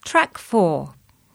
Track 4.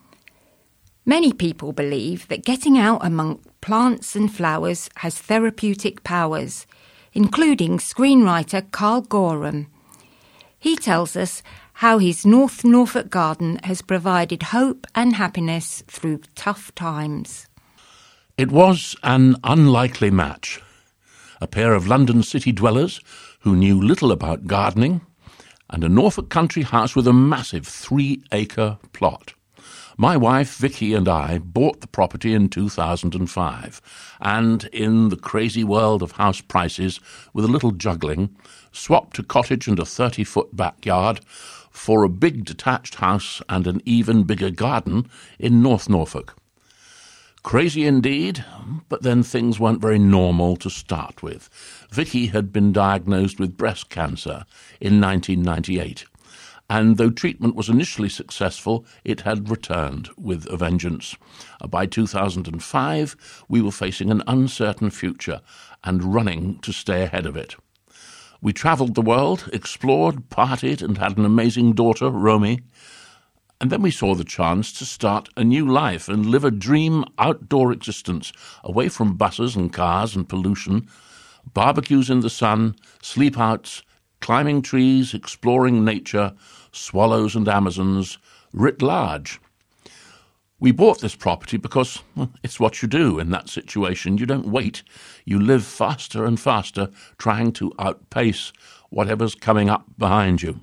Many people believe that getting out among plants and flowers has therapeutic powers, including screenwriter Carl Gorham. He tells us how his North Norfolk garden has provided hope and happiness through tough times. It was an unlikely match. A pair of London city dwellers who knew little about gardening, and a Norfolk country house with a massive 3-acre plot. My wife, Vicky, and I bought the property in 2005, and in the crazy world of house prices, with a little juggling, swapped a cottage and a 30-foot backyard for a big detached house and an even bigger garden in North Norfolk. Crazy indeed, but then things weren't very normal to start with. Vicky had been diagnosed with breast cancer in 1998, and though treatment was initially successful, it had returned with a vengeance. By 2005, we were facing an uncertain future and running to stay ahead of it. We travelled the world, explored, partied, and had an amazing daughter, Romy. And then we saw the chance to start a new life and live a dream outdoor existence, away from buses and cars and pollution, barbecues in the sun, sleep-outs, climbing trees, exploring nature, swallows and Amazons, writ large. We bought this property because it's what you do in that situation. You don't wait. You live faster and faster, trying to outpace whatever's coming up behind you.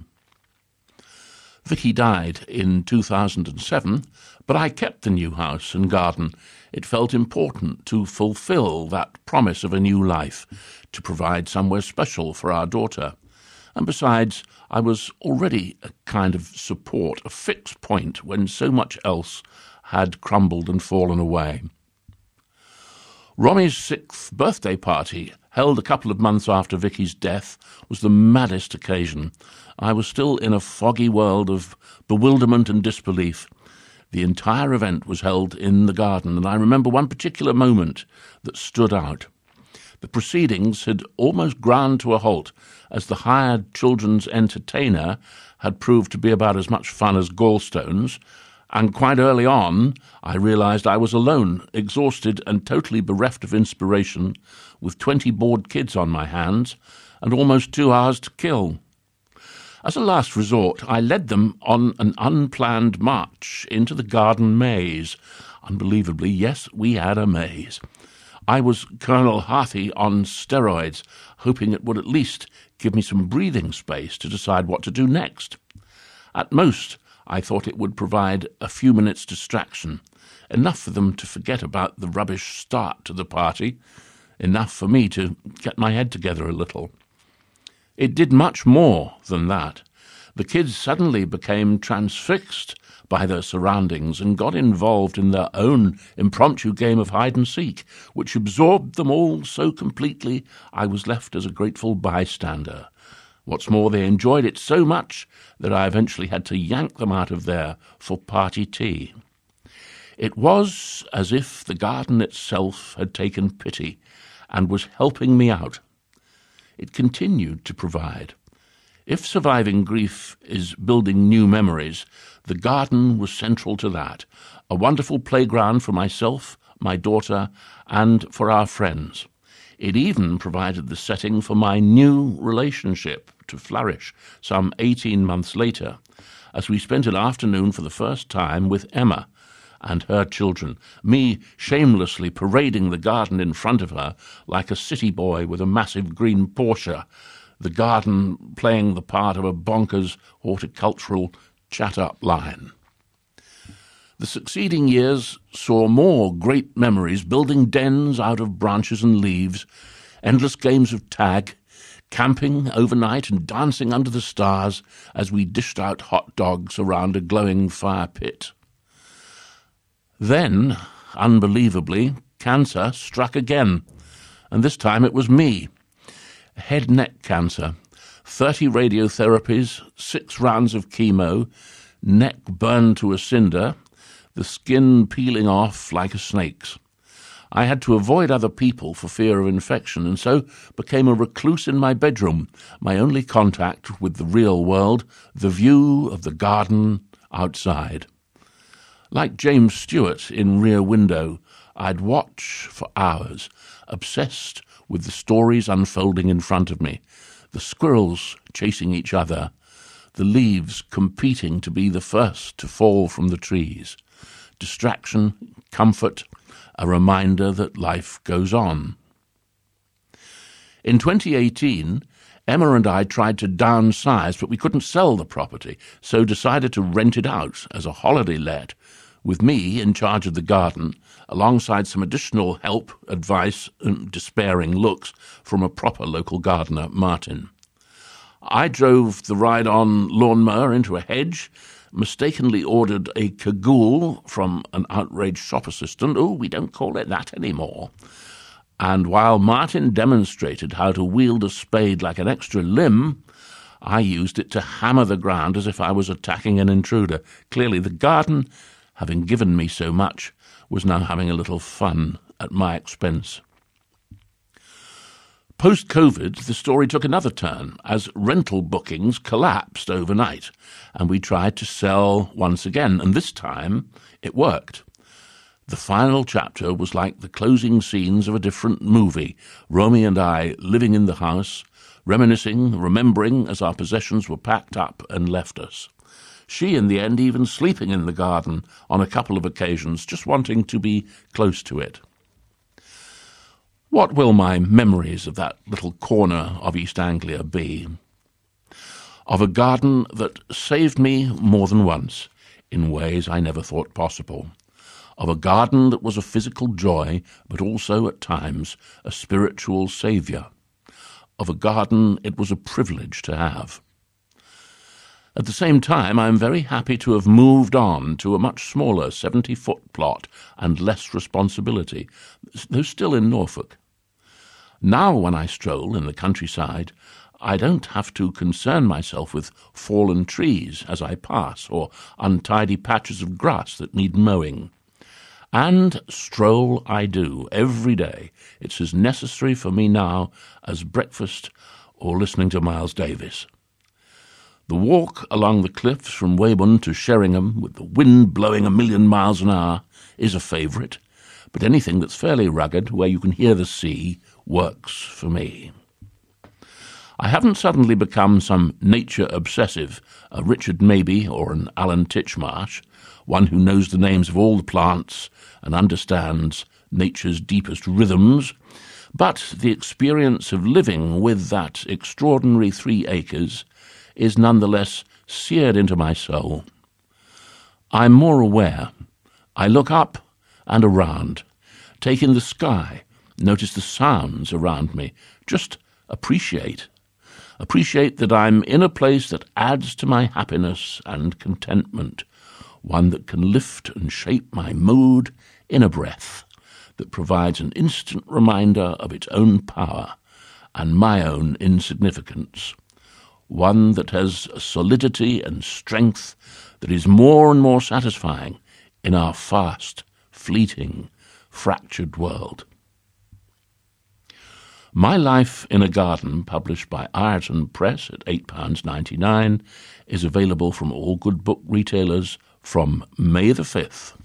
Vicky died in 2007, but I kept the new house and garden. It felt important to fulfill that promise of a new life, to provide somewhere special for our daughter. And besides, I was already a kind of support, a fixed point when so much else had crumbled and fallen away. Romy's 6th birthday party, held a couple of months after Vicky's death, was the maddest occasion. I was still in a foggy world of bewilderment and disbelief. The entire event was held in the garden, and I remember one particular moment that stood out. The proceedings had almost ground to a halt, as the hired children's entertainer had proved to be about as much fun as gallstones, and quite early on I realised I was alone, exhausted and totally bereft of inspiration, with 20 bored kids on my hands and almost 2 hours to kill. As a last resort, I led them on an unplanned march into the garden maze. Unbelievably, yes, we had a maze. I was Colonel Harthy on steroids, hoping it would at least give me some breathing space to decide what to do next. At most, I thought it would provide a few minutes' distraction, enough for them to forget about the rubbish start to the party, enough for me to get my head together a little. It did much more than that. The kids suddenly became transfixed by their surroundings and got involved in their own impromptu game of hide-and-seek, which absorbed them all so completely I was left as a grateful bystander. What's more, they enjoyed it so much that I eventually had to yank them out of there for party tea. It was as if the garden itself had taken pity and was helping me out. It continued to provide. If surviving grief is building new memories, the garden was central to that, a wonderful playground for myself, my daughter, and for our friends. It even provided the setting for my new relationship to flourish some 18 months later, as we spent an afternoon for the first time with Emma and her children, me shamelessly parading the garden in front of her like a city boy with a massive green Porsche, the garden playing the part of a bonkers horticultural chat-up line. The succeeding years saw more great memories, building dens out of branches and leaves, endless games of tag, camping overnight and dancing under the stars as we dished out hot dogs around a glowing fire pit. Then, unbelievably, cancer struck again, and this time it was me. Head and neck cancer, 30 radiotherapies, 6 rounds of chemo, neck burned to a cinder, the skin peeling off like a snake's. I had to avoid other people for fear of infection, and so became a recluse in my bedroom, my only contact with the real world, the view of the garden outside. Like James Stewart in Rear Window, I'd watch for hours, obsessed with the stories unfolding in front of me, the squirrels chasing each other, the leaves competing to be the first to fall from the trees. Distraction, comfort, a reminder that life goes on. In 2018, Emma and I tried to downsize, but we couldn't sell the property, so decided to rent it out as a holiday let, with me in charge of the garden, alongside some additional help, advice, and despairing looks from a proper local gardener, Martin. I drove the ride-on lawnmower into a hedge, mistakenly ordered a cagoule from an outraged shop assistant. Oh, we don't call it that anymore. And while Martin demonstrated how to wield a spade like an extra limb, I used it to hammer the ground as if I was attacking an intruder. Clearly, the garden, having given me so much, was now having a little fun at my expense. Post-COVID, the story took another turn as rental bookings collapsed overnight, and we tried to sell once again, and this time it worked. The final chapter was like the closing scenes of a different movie, Romy and I living in the house, reminiscing, remembering as our possessions were packed up and left us. She, in the end, even sleeping in the garden on a couple of occasions, just wanting to be close to it. What will my memories of that little corner of East Anglia be? Of a garden that saved me more than once, in ways I never thought possible. Of a garden that was a physical joy, but also, at times, a spiritual saviour. Of a garden it was a privilege to have. At the same time, I am very happy to have moved on to a much smaller 70-foot plot and less responsibility, though still in Norfolk. Now when I stroll in the countryside, I don't have to concern myself with fallen trees as I pass or untidy patches of grass that need mowing. And stroll I do every day. It's as necessary for me now as breakfast or listening to Miles Davis. The walk along the cliffs from Weybourne to Sheringham, with the wind blowing 1,000,000 miles an hour, is a favourite, but anything that's fairly rugged, where you can hear the sea, works for me. I haven't suddenly become some nature obsessive, a Richard Mabey or an Alan Titchmarsh, one who knows the names of all the plants and understands nature's deepest rhythms, but the experience of living with that extraordinary 3 acres is nonetheless seared into my soul. I'm more aware. I look up and around, take in the sky, notice the sounds around me, just appreciate. Appreciate that I'm in a place that adds to my happiness and contentment, one that can lift and shape my mood in a breath, that provides an instant reminder of its own power and my own insignificance, one that has a solidity and strength that is more and more satisfying in our fast, fleeting, fractured world. My Life in a Garden, published by Ireton Press at £8.99, is available from all good book retailers from May the 5th.